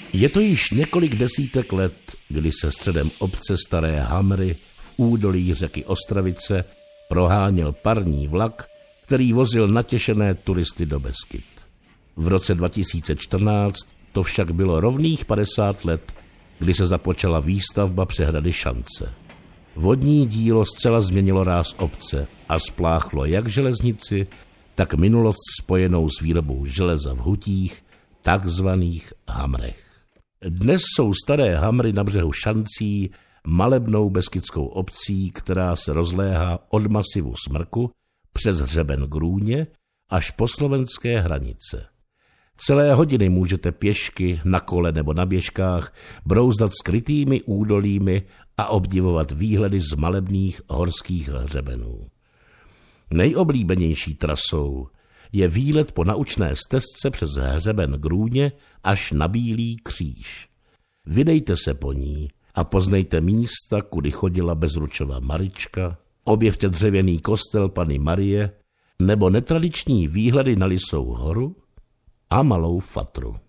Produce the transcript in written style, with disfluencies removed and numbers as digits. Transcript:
Je to již několik desítek let, kdy se středem obce Staré Hamry v údolí řeky Ostravice proháněl parní vlak, který vozil natěšené turisty do Beskyd. V roce 2014 to však bylo rovných 50 let, kdy se započala výstavba přehrady Šance. Vodní dílo zcela změnilo ráz obce a spláchlo jak železnici, tak minulost spojenou s výrobou železa v hutích, takzvaných hamrech. Dnes jsou Staré Hamry na břehu Šancí malebnou beskidskou obcí, která se rozléhá od masivu Smrku přes hřeben Grůně až po slovenské hranice. Celé hodiny můžete pěšky, na kole nebo na běžkách brouzdat skrytými údolími a obdivovat výhledy z malebných horských hřebenů. Nejoblíbenější trasou je výlet po naučné stezce přes hřeben Grůně až na Bílý kříž. Vydejte se po ní a poznejte místa, kudy chodila Bezručova Marička, objevte dřevěný kostel Panny Marie nebo netradiční výhledy na Lisou horu a Malou Fatru.